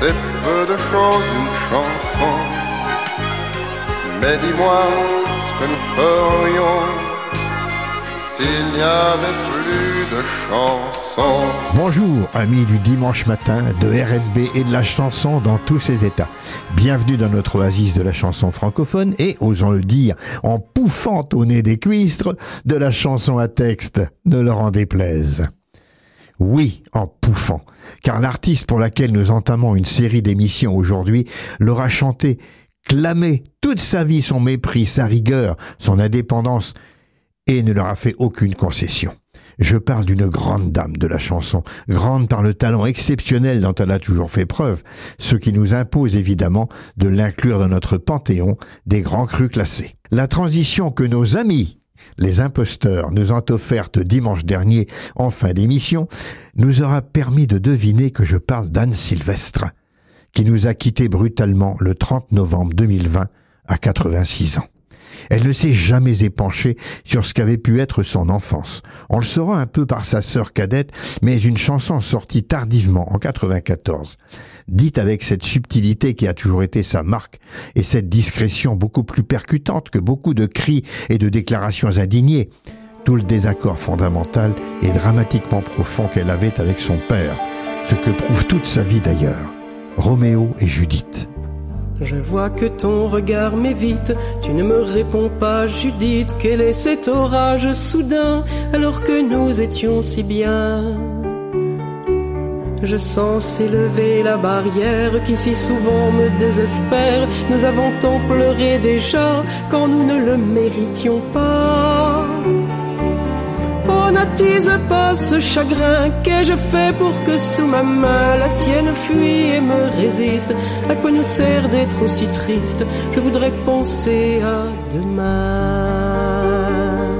c'est peu de choses une chanson. Mais dis-moi ce que nous ferions s'il n'y avait plus de chansons. Bonjour, amis du dimanche matin, de R&B et de la chanson dans tous ses états. Bienvenue dans notre oasis de la chanson francophone et, osons le dire, en pouffant au nez des cuistres, de la chanson à texte de Laurent Desplaise. Oui, en pouffant, car l'artiste pour laquelle nous entamons une série d'émissions aujourd'hui l'aura chanté, clamé toute sa vie son mépris, sa rigueur, son indépendance, et ne leur a fait aucune concession. Je parle d'une grande dame de la chanson, grande par le talent exceptionnel dont elle a toujours fait preuve, ce qui nous impose évidemment de l'inclure dans notre panthéon des grands crus classés. La transition que nos amis, les imposteurs, nous ont offerte dimanche dernier en fin d'émission, nous aura permis de deviner que je parle d'Anne Sylvestre, qui nous a quittés brutalement le 30 novembre 2020 à 86 ans. Elle ne s'est jamais épanchée sur ce qu'avait pu être son enfance. On le saura un peu par sa sœur cadette, mais une chanson sortie tardivement en 94, dite avec cette subtilité qui a toujours été sa marque et cette discrétion beaucoup plus percutante que beaucoup de cris et de déclarations indignées. Tout le désaccord fondamental et dramatiquement profond qu'elle avait avec son père, ce que prouve toute sa vie d'ailleurs. Roméo et Judith. Je vois que ton regard m'évite, tu ne me réponds pas, Judith. Quel est cet orage soudain, alors que nous étions si bien? Je sens s'élever la barrière qui si souvent me désespère. Nous avons tant pleuré déjà quand nous ne le méritions pas. Oh, n'attise pas ce chagrin, qu'ai-je fait pour que sous ma main la tienne fuit et me résiste? À quoi nous sert d'être aussi triste? Je voudrais penser à demain.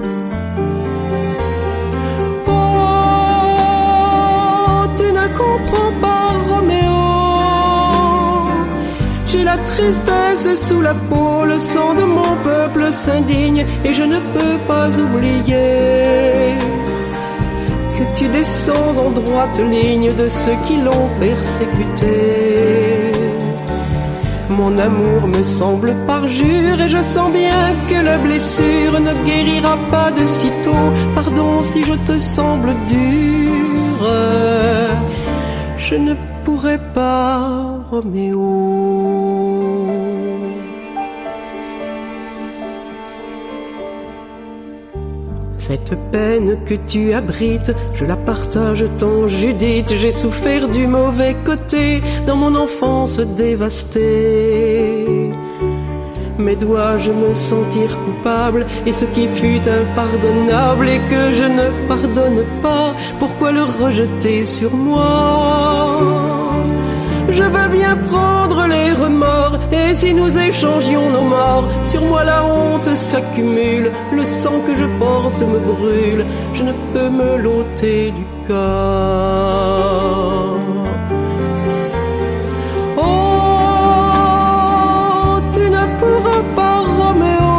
Oh, tu ne comprends pas, Roméo. J'ai la tristesse sous la peau, le sang de mon peuple s'indigne et je ne peux pas oublier que tu descends en droite ligne de ceux qui l'ont persécuté. Mon amour me semble parjure et je sens bien que la blessure ne guérira pas de sitôt. Pardon si je te semble dure, je ne pourrai pas, Roméo. Cette peine que tu abrites, je la partage tant, Judith. J'ai souffert du mauvais côté dans mon enfance dévastée. Mais dois-je me sentir coupable? Et ce qui fut impardonnable et que je ne pardonne pas, pourquoi le rejeter sur moi? Je veux bien prendre les remords, et si nous échangions nos morts, sur moi la honte s'accumule, le sang que je porte me brûle, je ne peux me l'ôter du corps. Oh, tu ne pourras pas, Roméo,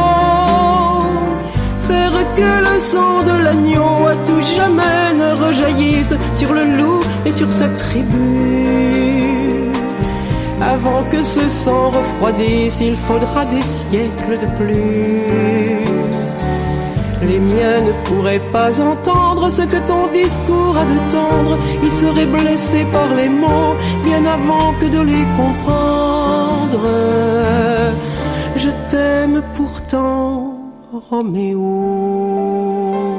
faire que le sang de l'agneau à tout jamais ne rejaillisse sur le loup et sur sa tribu. Avant que ce sang refroidisse, il faudra des siècles de plus. Les miens ne pourraient pas entendre ce que ton discours a de tendre. Ils seraient blessés par les mots bien avant que de les comprendre. Je t'aime pourtant, Roméo.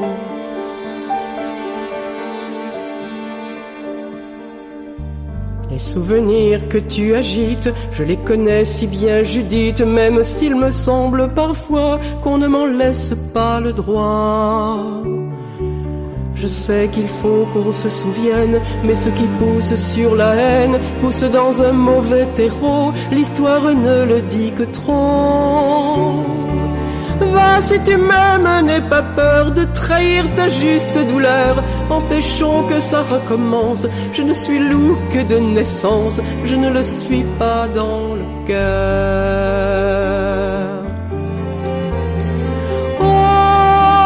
Les souvenirs que tu agites, je les connais si bien, Judith, même s'il me semble parfois qu'on ne m'en laisse pas le droit. Je sais qu'il faut qu'on se souvienne, mais ce qui pousse sur la haine pousse dans un mauvais terreau, l'histoire ne le dit que trop. Va si tu m'aimes, n'aie pas peur de trahir ta juste douleur, empêchons que ça recommence. Je ne suis loup que de naissance, je ne le suis pas dans le cœur.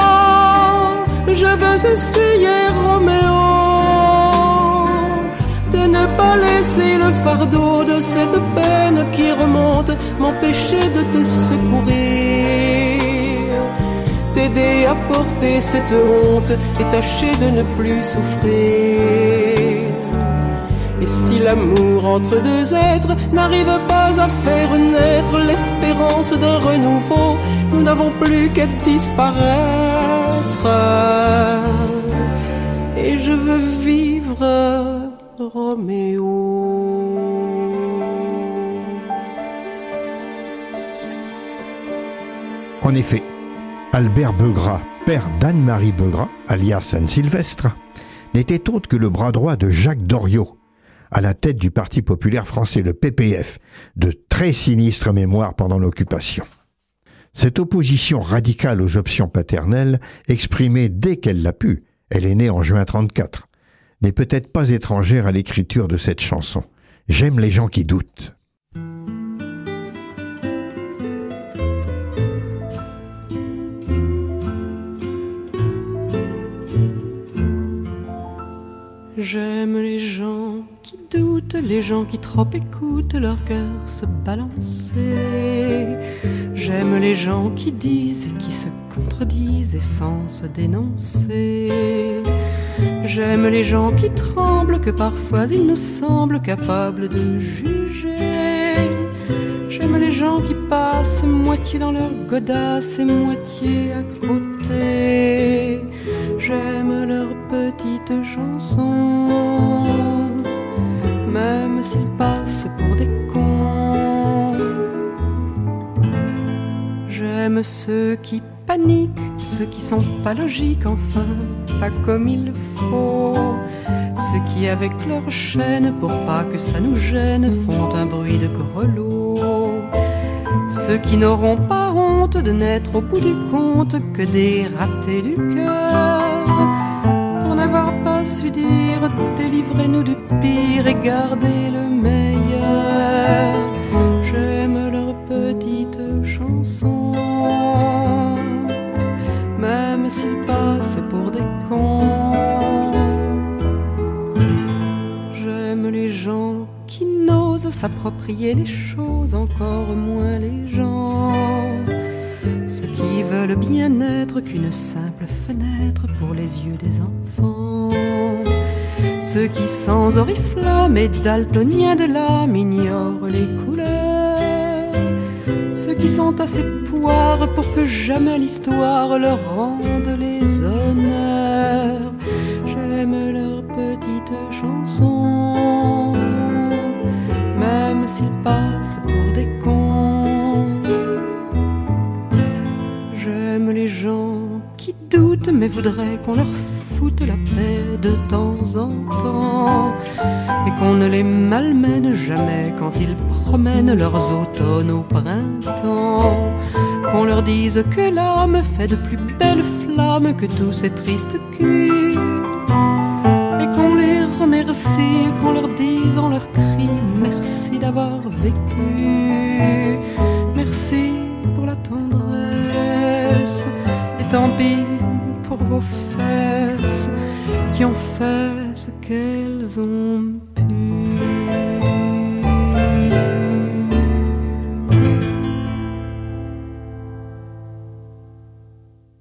Oh, je veux essayer, Roméo, de ne pas laisser le fardeau de cette peine qui remonte m'empêcher de te secourir, t'aider à porter cette honte et tâcher de ne plus souffrir. Et si l'amour entre deux êtres n'arrive pas à faire naître l'espérance d'un renouveau, nous n'avons plus qu'à disparaître. Et je veux vivre, Roméo. En effet, Albert Beugras, père d'Anne-Marie Beugras, alias Anne-Sylvestre, n'était autre que le bras droit de Jacques Doriot, à la tête du Parti populaire français, le PPF, de très sinistre mémoire pendant l'occupation. Cette opposition radicale aux options paternelles, exprimée dès qu'elle l'a pu, elle est née en juin 1934, n'est peut-être pas étrangère à l'écriture de cette chanson. J'aime les gens qui doutent. J'aime les gens qui doutent, les gens qui trop écoutent leur cœur se balancer. J'aime les gens qui disent et qui se contredisent et sans se dénoncer. J'aime les gens qui tremblent, que parfois il nous semble capables de juger. J'aime les gens qui passent moitié dans leur godasse et moitié à côté. J'aime leurs petites chansons, même s'ils passent pour des cons. J'aime ceux qui paniquent, ceux qui sont pas logiques, enfin, pas comme il faut. Ceux qui avec leur chaîne, pour pas que ça nous gêne, font un bruit de grelot. Ceux qui n'auront pas honte de n'être au bout du compte que des ratés du cœur, pour n'avoir pas su dire délivrez-nous du pire et gardez le meilleur. J'aime leurs petites chansons, même s'ils passent pour des cons. J'aime les gens qui n'osent s'approprier les choses, encore moins les gens. Ceux qui veulent bien être qu'une simple fenêtre pour les yeux des enfants. Ceux qui sans oriflamme et daltoniens de l'âme ignorent les couleurs. Ceux qui sont assez poires pour que jamais l'histoire leur rende les honneurs. J'aime leurs petites chansons, même s'ils passent pour des cons. J'aime les gens qui doutent mais voudraient qu'on leur foute la paix de temps en temps, et qu'on ne les malmène jamais quand ils promènent leurs automnes au printemps. Qu'on leur dise que l'âme fait de plus belles flammes que tous ces tristes culs, et qu'on les remercie, qu'on leur dise en leur cri merci d'avoir vécu, merci pour la tendresse, et tant pis pour vos fesses qui ont fait ce qu'elles ont